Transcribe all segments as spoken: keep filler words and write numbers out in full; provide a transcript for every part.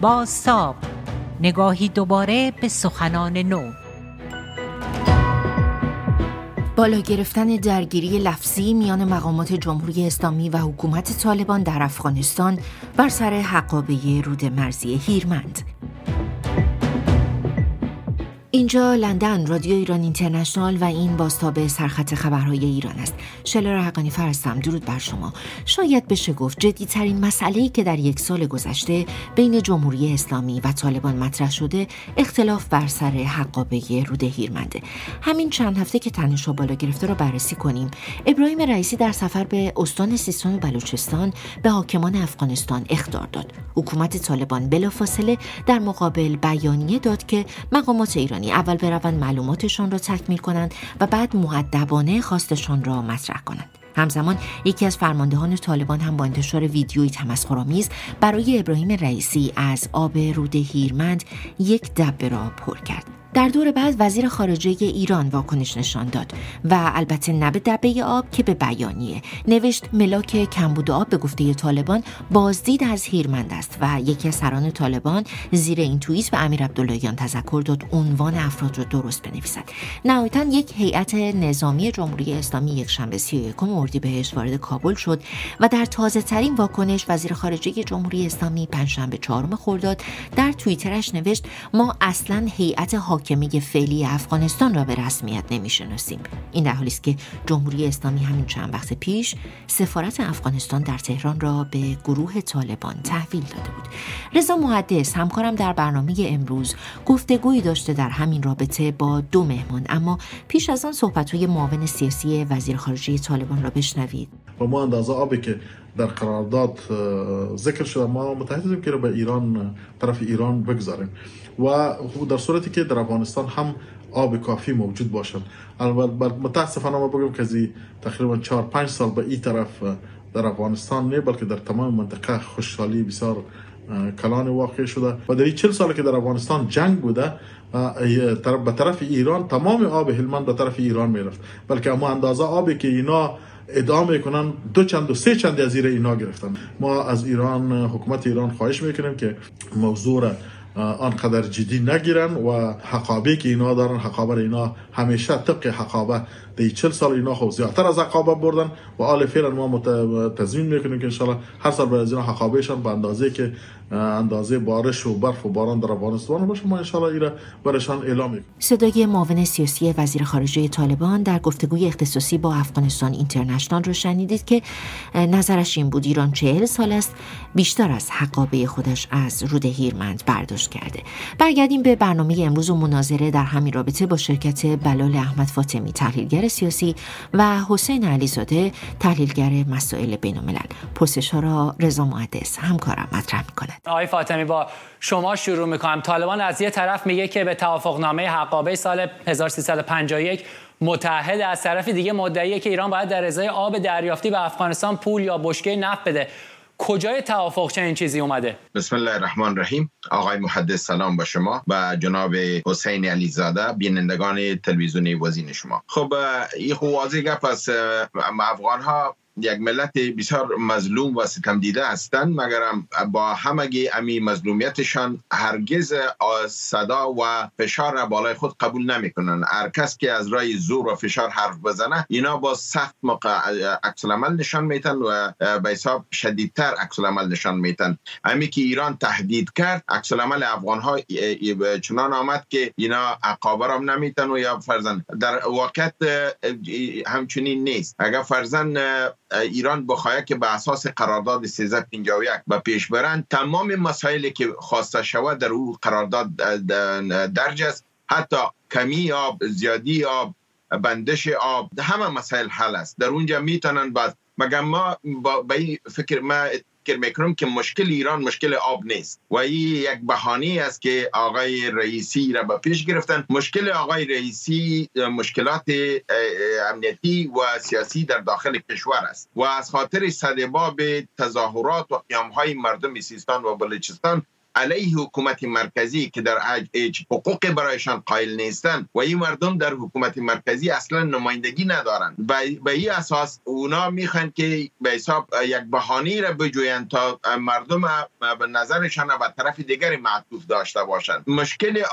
بازتاب، نگاهی دوباره به سخنان نو. بالا گرفتن درگیری لفظی میان مقامات جمهوری اسلامی و حکومت طالبان در افغانستان بر سر حقابه رود مرزی هیرمند. اینجا لندن، رادیو ایران اینترنشنال و این بازتاب سرخط خبرهای ایران است. شلر حقانی فرستم. درود بر شما. شاید بشه گفت جدی‌ترین مسئله‌ای که در یک سال گذشته بین جمهوری اسلامی و طالبان مطرح شده، اختلاف بر سر حقابه رود هیرمنده. همین چند هفته که تنش را بالا گرفته رو بررسی کنیم. ابراهیم رئیسی در سفر به استان سیستان و بلوچستان به حاکمان افغانستان اخطار داد. حکومت طالبان بلافاصله در مقابل بیانیه داد که مقامات ایران اول بروند معلوماتشان را تکمیل کنند و بعد مؤدبانه خواستشان را مطرح کنند. همزمان یکی از فرماندهان طالبان هم با انتشار ویدیویی تمسخرآمیز برای ابراهیم رئیسی از آب رود هیرمند یک دبه را پر کرد. در دور بعد وزیر خارجه ایران واکنش نشان داد و البته نه به دبه آب که به بیانیه. نوشت ملاک کمبود آب به گفته طالبان بازدید از هیرمند است و یکی از سران طالبان زیر این توییت به امیر عبداللهیان تذکر داد عنوان افراد را درست بنویسد. نهایتاً یک هیئت نظامی جمهوری اسلامی یکشنبه سی و یکم اردیبهشت وارد کابل شد و در تازه ترین واکنش وزیر خارجه جمهوری اسلامی پنجشنبه چهارم خرداد در توییترش نوشت ما اصلاً هیئت حاکمیه فعلی افغانستان را به رسمیت نمیشناسیم. این در حالی است که جمهوری اسلامی همین چند وقت پیش سفارت افغانستان در تهران را به گروه طالبان تحویل داده بود. رضا محدث همکارم در برنامه امروز گفتگویی داشته در همین رابطه با دو مهمان، اما پیش از آن صحبت‌های معاون سیاسی وزیر خارجه طالبان را بشنوید. و ما اندازه آبی که در قرارداد ذکر شده ما متحدیم که رو به ایران، طرف ایران بگذاریم و در صورتی که در افغانستان هم آب کافی موجود باشد. البته متاسفانه ما بگم که زی تقریبا چهار پنج سال به این طرف در افغانستان نه بلکه در تمام منطقه خوشحالی بسیار کلان واقع شده و در این چهل سال که در افغانستان جنگ بوده به طرف ایران تمام آب هلمند به طرف ایران میرفت، بلکه اما اندازه آبی که اینا ادعا میکنن دو چند و سه چند از زیر اینا گرفتن. ما از ایران، حکومت ایران خواهش میکنیم که موضوع را آنقدر جدی نگیرن و حقابه که اینا دارن، حقابه اینا همیشه طبق حقابه دی چهل سال اینا خب زیادتر از حقابه بردن و آل فعلا ما تضمین میکنیم که انشالله هر سال برای اینا حقابهشان به اندازه که اندازه بارش و برف و باران در افغانستان باشه ما انشالله ایرا برشان اعلام میکنیم. صدای معاون سیاسی وزیر خارجه طالبان در گفتگوی اختصاصی با افغانستان اینترنشنال رو شنیدید که نظرش این بود ایران چهل سال است بیشتر از حقابه خودش از رود هیرمند برداشت کرده. برگردیم به برنامه امروز و مناظره در همین رابطه با شرکت بلال احمد فاطمی تحلیلگر سیاسی و حسین علیزاده تحلیلگر مسائل بین‌الملل. پرسش‌ها را رضا محدث همکارم مطرح می‌کند. آقای فاطمی با شما شروع می‌کنم. طالبان از یه طرف میگه که به توافقنامه حقابه سال هزار و سیصد و پنجاه و یک متحد، از طرف دیگه مدعیه که ایران باید در ازای آب دریافتی به افغانستان پول یا بشکه نفت بده. کجای توافق چه این چیزی اومده؟ بسم الله الرحمن الرحیم. آقای محدث سلام با شما و جناب حسین علیزاده بینندگان تلویزیونی وزین شما. خب این واضح گپ است. افغان ها یک ملت بسیار مظلوم و ستم دیده هستند، مگر با همگی امی مظلومیتشان هرگز صدا و فشار را بالای خود قبول نمی کنند. هر کس که از رای زور و فشار حرف بزنه اینا با سخت عکس العمل نشان میتن و به حساب شدیدتر عکس العمل نشان میتن. امی که ایران تهدید کرد عکس العمل افغان ها چنان آمد که اینا عقابه را نمیتن و یا فرزن در واقعیت همچنین نیست. اگر فرزن ایران بخواهد که به اساس قرارداد سیزده پنجاه و یک به پیش برند، تمام مسائلی که خواسته شود در او قرارداد درج است، حتی کمی آب، زیادی آب، بندش آب، همه مسائل حل است. در اونجا میتونن بعد مگر ما با این فکر ما فکر میکنم که مشکل ایران مشکل آب نیست و این یک بهانه است که آقای رئیسی را به پیش گرفتن. مشکل آقای رئیسی مشکلات امنیتی و سیاسی در داخل کشور است و از خاطر سدباب تظاهرات و قیامهای مردم سیستان و بلوچستان علیه حکومت مرکزی که در هیچ حقوق برایشان قائل نیستند و این مردم در حکومت مرکزی اصلا نمایندگی ندارند. به این اساس اونا میخوان که به حساب یک بهانه‌ای را بجویند تا مردم به نظرشان به طرف دیگری معطوف داشته باشند. مشکل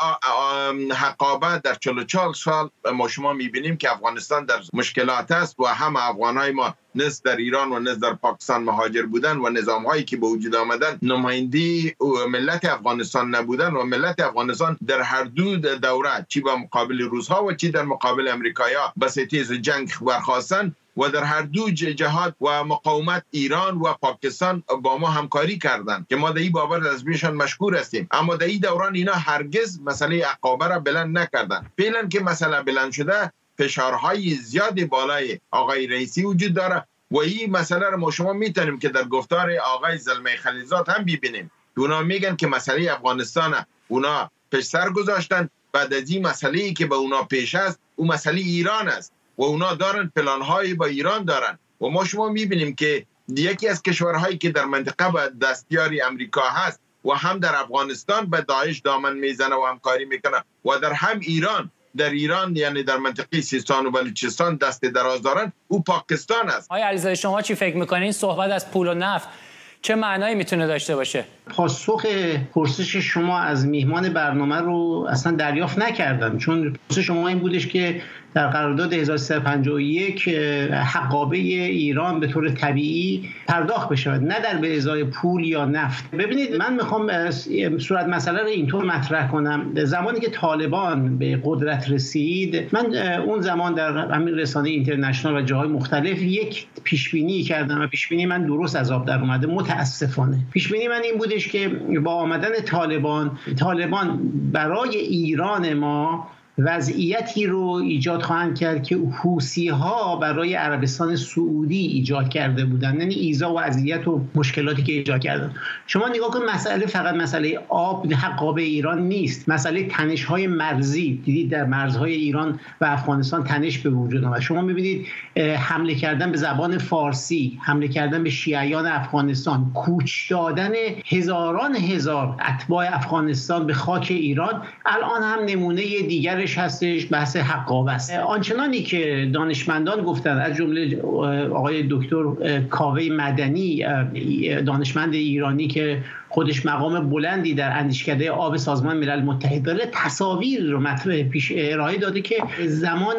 حقابه در چهل و چهار سال ما شما میبینیم که افغانستان در مشکلات است و همه افغانهای ما نصف در ایران و نصف در پاکستان مهاجر بودن و نظام‌هایی که به وجود آمدن نمایندی ملت افغانستان نبودن و ملت افغانستان در هر دو دوره چی با مقابل روس‌ها و چی در مقابل امریکایی‌ها به ستیز جنگ برخاستن و در هر دو جهات و مقاومت ایران و پاکستان با ما همکاری کردند که ما در این بابت از بیشان مشکور هستیم. اما در این دوران اینا هرگز مسئله عقابه را بلند نکردند. فعلا که مسئله بلند شده فشارهای زیادی بالای آقای رئیسی وجود داره و این مسئله را ما شما میتونیم که در گفتار آقای زلمه خلیلزاد هم ببینیم. اونا میگن که مسئله افغانستان اونا پیش سر گذاشتن، بعد از این مسئله‌ای که به اونا پیش است اون مسئله ایران است و اونا دارن پلان‌های با ایران دارن و ما شما میبینیم که یکی از کشورهایی که در منطقه به دستیاری امریکا هست و هم در افغانستان به داعش دامن میزنه و همکاری میکنه و در هم ایران در ایران یعنی در منطقه سیستان و بلوچستان دست دراز دارن او پاکستان است. آقای علیزاده شما چی فکر میکنین صحبت از پول و نفت چه معنایی میتونه داشته باشه؟ پاسخ پرسش شما از میهمان برنامه رو اصلا دریافت نکردم، چون پرسش شما این بودش که در قرارداد هزار و سیصد و پنجاه و یک حقابه ایران به طور طبیعی پرداخت بشه، نه در به ازای پول یا نفت. ببینید من میخوام صورت مسئله رو اینطور مطرح کنم. زمانی که طالبان به قدرت رسید، من اون زمان در همین رسانه اینترنشنال و جاهای مختلف یک پیشبینی کردم و پیشبینی من درست از آب در اومده متاسفانه. پیشبینی من این بودش که با آمدن طالبان طالبان برای ایران ما وضعیتی رو ایجاد خواهند کرد که حوثی‌ها برای عربستان سعودی ایجاد کرده بودند، یعنی ایذا و اذیت و مشکلاتی که ایجاد کردن. شما نگاه کن مسئله فقط مسئله آب حقابه ایران نیست، مسئله تنش‌های مرزی. دیدید در مرزهای ایران و افغانستان تنش به وجود اومد. شما می‌بینید حمله کردن به زبان فارسی، حمله کردن به شیعیان افغانستان، کوچ دادن هزاران هزار اتباع افغانستان به خاک ایران. الان هم نمونه دیگر هستش بحث حقابه است. آنچنانی که دانشمندان گفتن از جمله آقای دکتر کاوه مدنی دانشمند ایرانی که خودش مقام بلندی در اندیشکده آب سازمان ملل متحد داره، تصاویر رو مطرح پیش ارائه داده که زمان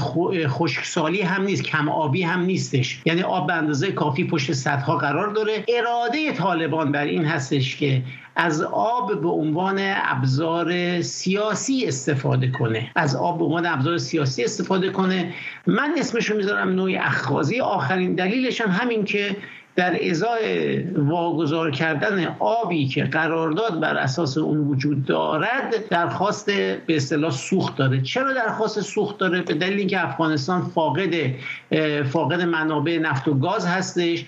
خشکسالی هم نیست، کم آبی هم نیستش، یعنی آب به اندازه کافی پشت سدها قرار داره. اراده طالبان بر این هستش که از آب به عنوان ابزار سیاسی استفاده کنه، از آب به عنوان ابزار سیاسی استفاده کنه. من اسمشو میذارم نوعی اخاذی. آخرین دلیلش هم همین که در ازای واگذار کردن آبی که قرارداد بر اساس اون وجود دارد درخواست به اصطلاح سوخت داره. چرا درخواست سوخت داره؟ به دلیل اینکه افغانستان فاقد فاقد منابع نفت و گاز هستش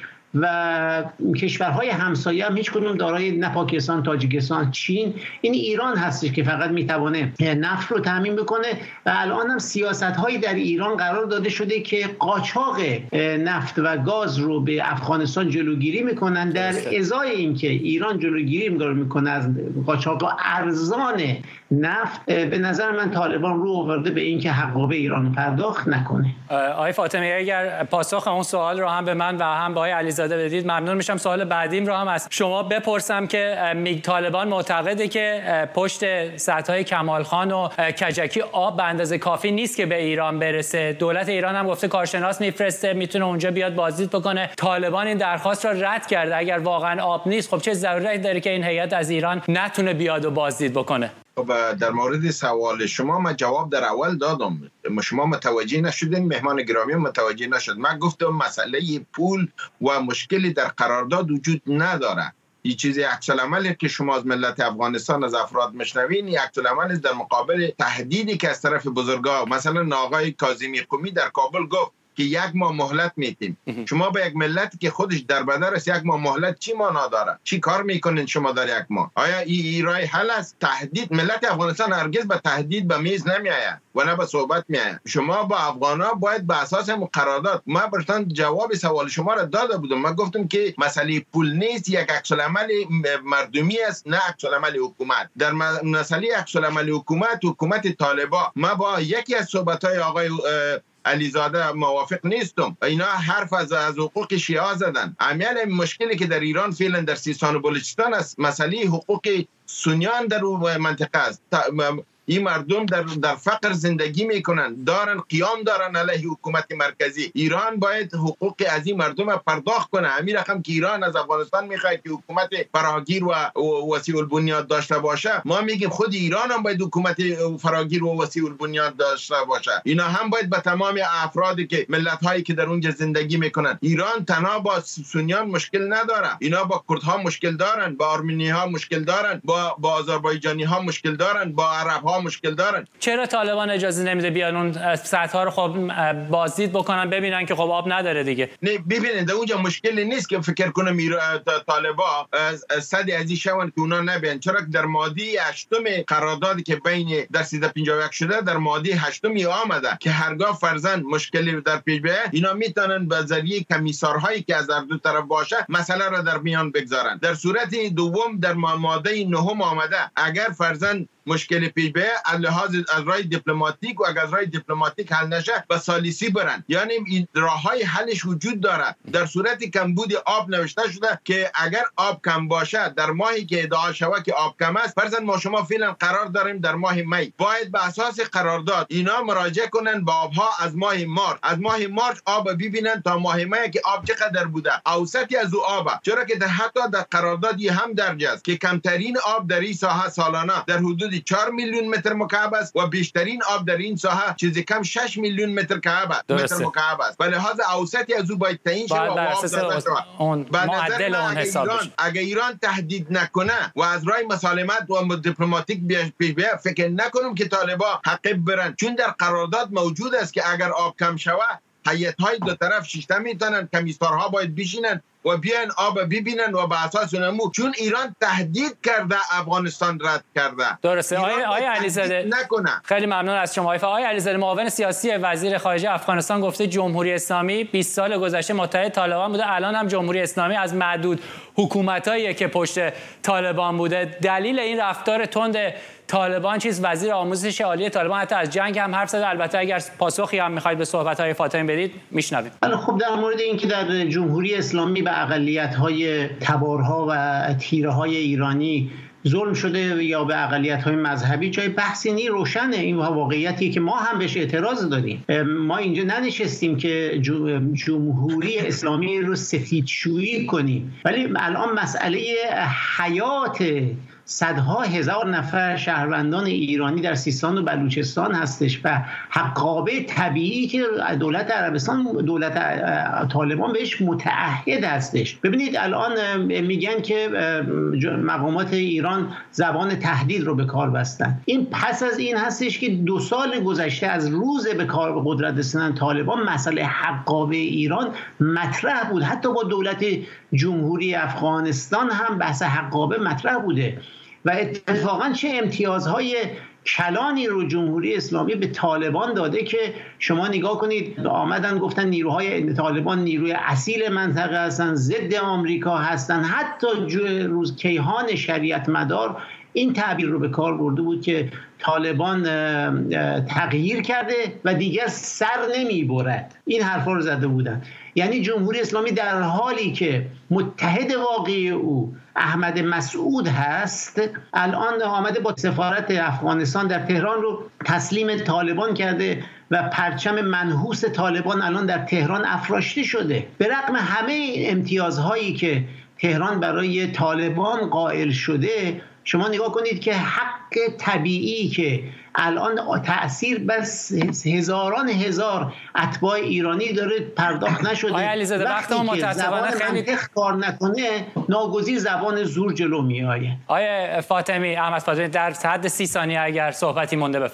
و کشورهای همسایه هم هیچ کدوم دارای نه پاکستان، تاجیکستان، چین، این ایران هستش که فقط میتونه نفت رو تامین بکنه. و الان هم سیاست‌هایی در ایران قرار داده شده که قاچاق نفت و گاز رو به افغانستان جلوگیری میکنن، در ازای اینکه ایران جلوگیری میکنه از قاچاق ارزان نفت. به نظر من طالبان رو آورده به اینکه حقابه ایران رو پرداخت نکنه. آقای فاطمی اگر پاسخ اون سوال رو هم به من و هم به آقای علیزاده بدید ممنون میشم. سوال بعدیم رو هم از شما بپرسم که میگ طالبان معتقده که پشت سدهای کمال خان و کجکی آب به اندازه کافی نیست که به ایران برسه. دولت ایران هم گفته کارشناس میفرسته میتونه اونجا بیاد بازدید بکنه. طالبان این درخواست رو رد کرده. اگر واقعا آب نیست خب چه ضرورتی داره که این هیئت از ایران نتونه بیاد و بازدید بکنه؟ در مورد سوال شما من جواب در اول دادم، شما متوجه نشدین، مهمان گرامی متوجه نشد. من گفتم مسئله پول و مشکلی در قرارداد وجود نداره. این چیزی عکس العملی که شما از ملت افغانستان از افراد مشنوین، این عکس العمل در مقابل تهدیدی که از طرف بزرگا مثلا آقای کاظمی قمی در کابل گفت که یک ماه مهلت میتیم. شما به یک ملتی که خودش در بدر است یک ماه مهلت چی معنا داره؟ چی کار میکنین شما در یک ماه؟ آیا این راه حل است؟ تهدید ملت افغانستان هرگز به تهدید به میز نمیآید و نه به صحبت میآید. شما با افغانا باید به اساس قرارداد. ما براتون جواب سوال شما را داده بودم. من گفتم که مسئله پول نیست، یک عکس العمل مردمی است، نه عکس العمل حکومت. در مسئله عکس العمل حکومت حکومت طالبان ما با یکی از صحبت‌های آقای علیزاده موافق نیستم. اینا حرف از از حقوق شیعه زدن. عمل مشکلی که در ایران فعلا در سیستان و بلوچستان است مسئله حقوق سنیان در منطقه است. این مردم در در فقر زندگی میکنن، دارن قیام دارن علیه حکومت مرکزی. ایران باید حقوق از این مردم پرداخت کنه. همین رقم که ایران از افغانستان میخواد که حکومت فراگیر و وسیع البنیاد داشته باشه، ما میگیم خود ایران هم باید حکومت فراگیر و وسیع البنیاد داشته باشه. اینا هم باید به تمام افرادی که ملت هایی که در اونجا زندگی میکنن. ایران تنها با سنیان مشکل نداره، اینا با کردها مشکل دارن، با آرمنی ها مشکل دارن، با با آذربایجانی ها مشکل دارن، با عرب ها مشکل دارن. چرا طالبان اجازه نمیده بیان اون سطح ها رو خب بازدید بکنن ببینن که خب آب نداره دیگه؟ نه ببینید در اونجا مشکلی نیست که فکر کنم طالبان صد از این شون که اونا نبین، چرا در ماده هشتم قراردادی که بین در سیصد و پنجاه و یک شده در ماده هشتم آمده که هرگاه فرزند مشکلی در پیش بیاید اینا میتونن به ذریعه کمیسارهایی که از هر دو طرف باشه مسئله را در میان بگذارن. در صورت دوم در ماده نهم آمده اگر فرزند مشکل پیش بیاید از لحاظ از راه دیپلماتیک و اگر از راه دیپلماتیک حل نشه به ثالثی برن، یعنی این راههای حلش وجود داره. در صورت کمبود آب نوشته شده که اگر آب کم باشه در ماهی که ادعا شود که آب کم است، فرضاً ما شما فعلا قرار داریم در ماه می، باید به اساس قرارداد اینا مراجعه کنن با آبها از ماه مارچ، از ماه مارچ آب ببینن تا ماه می که آب چقدر بوده، اوسطی از او آب، چرا که در حتی در قراردادی هم درج است که کمترین آب در این ساحه سالانه در حدود چهار میلیون متر مکعب است و بیشترین آب در این ساحه چیزی کم شش میلیون متر مکعب است متر مکعب است. به لحاظ اوسطی از او باید تعیین شود و آب داده شود. اون معدل اون حساب بشه. اگر ایران تهدید نکنه و از راه مسالمت و دیپلماتیک پیش بیاد، فکر نکنم که طالبان حق برن، چون در قرارداد موجود است که اگر آب کم شود هیئت‌های دو طرف شیشته میتونن، کمیسارها باید بشینن و بیان آب ببینن و به اساس نمو، چون ایران تهدید کرده افغانستان رد کرده. درسته. آقای آقای علیزاده نکنه. خیلی ممنون از شما. آقای علیزاده معاون سیاسی وزیر خارجه افغانستان گفته جمهوری اسلامی بیست سال گذشته متحد طالبان بوده، الان هم جمهوری اسلامی از معدود حکومتایی که پشت طالبان بوده. دلیل این رفتار تند طالبان چیز؟ وزیر آموزش عالی طالبان حتی از جنگ هم حرف زده. البته اگر پاسخی هم می‌خواید به صحبت‌های فاطمی بدید میشنوید. خب در مورد اینکه در جمهوری اسلامی به اقلیت‌های تبارها و تیره‌های ایرانی ظلم شده یا به اقلیت‌های مذهبی، جای بحثی نی، روشنه. این واقعیتی که ما هم بهش اعتراض داریم. ما اینجا ننشستیم که جمهوری اسلامی رو سفیدشویی کنیم، ولی الان مسئله حیات صدها هزار نفر شهروندان ایرانی در سیستان و بلوچستان هستش و حقابه طبیعی که دولت عربستان، دولت طالبان بهش متعهد هستش. ببینید الان میگن که مقامات ایران زبان تهدید رو به کار بستن. این پس از این هستش که دو سال گذشته از روز به کار به قدرت رسیدن طالبان مسئله حقابه ایران مطرح بود. حتی با دولت جمهوری افغانستان هم بحث حقابه مطرح بوده و اتفاقا چه امتیازهای کلانی رو جمهوری اسلامی به طالبان داده که شما نگاه کنید. آمدن گفتن نیروهای طالبان نیروی اصیل منطقه هستن، ضد آمریکا هستن. حتی روز کیهان شریعت مدار این تعبیر رو به کار برده بود که طالبان تغییر کرده و دیگر سر نمی برد. این حرفا رو زده بودن. یعنی جمهوری اسلامی در حالی که متحد واقعی او احمد مسعود هست، الان آمده با سفارت افغانستان در تهران رو تسلیم طالبان کرده و پرچم منحوس طالبان الان در تهران افراشته شده. به رغم همه امتیازهایی که تهران برای طالبان قائل شده، شما نگاه کنید که حق طبیعی که الان تأثیر بس هزاران هزار اتباع ایرانی داره پرداخت نشده. آقای علیزاده وقت ما متاسفانه خیلی کار نکنه، ناگزیر زبان زور جلو میآید. آقای فاطمی، احمد فاطمی، در حد سی ثانیه اگر صحبتی مونده بفرمایید.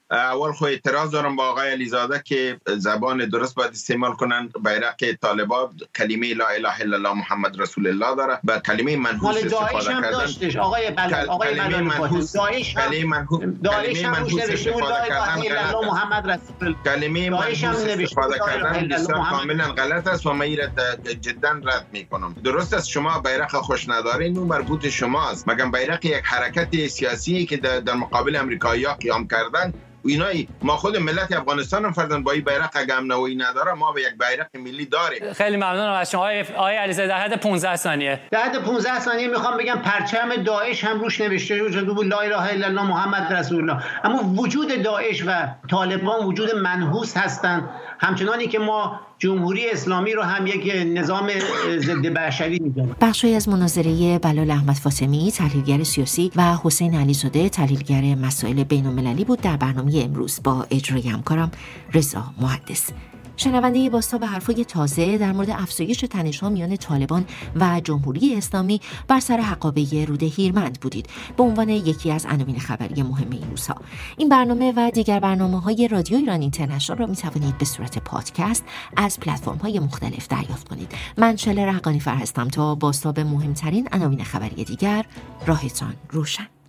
اول خو اعتراض دارم با آقای علیزاده که زبان درست باید استعمال کنن. بیرق طالبان کلمه لا اله الا الله محمد رسول الله داره، با کلمه منحوس استفاده کردن. داشتش آقای بلال آقای کلمه منحوس کلمه منحوس کلمه منحوس استفاده کردن محمد رسول الله. کلمه منحوس استفاده کردن بسیار کاملا غلط است و من این جدا رد میکنم. درست است شما بیرق خوش ندارین، اون مربوط شماست، مگر بیرق یک حرکت سیاسی که در مقابل امریکایی‌ها قیام کردن و اینایی. ما خود ملت افغانستان هم فرضاً با این بیرق اگه امنویی نداره، ما به یک بیرق ملی داریم. خیلی ممنونم از شما آقای علیزاده. در حد پانزده ثانیه در حد پانزده ثانیه میخوام بگم پرچم داعش هم روش نوشته بود لا اله الا الله محمد رسول الله، اما وجود داعش و طالبان وجود منحوس هستند، همچنانی که ما جمهوری اسلامی رو هم یک نظام ضد بشری می‌دونیم. بخشی از مناظره بلال احمد فاطمی تحلیلگر سیاسی و حسین علیزاده تحلیلگر مسائل بین‌المللی بود در برنامه امروز با اجرای همکارم رضا محدث. شنونده بازتاب حرفای تازه در مورد افزایش تنش‌ها میان طالبان و جمهوری اسلامی بر سر حقابه رود هیرمند بودید به عنوان یکی از عناوین خبری مهم این روزها. این برنامه و دیگر برنامه‌های رادیو ایران اینترنشنال را می‌توانید به صورت پادکست از پلتفرم‌های مختلف دریافت کنید. من شلر حقانی فر هستم تا بازتاب مهمترین عناوین خبری دیگر. راهتان روشن.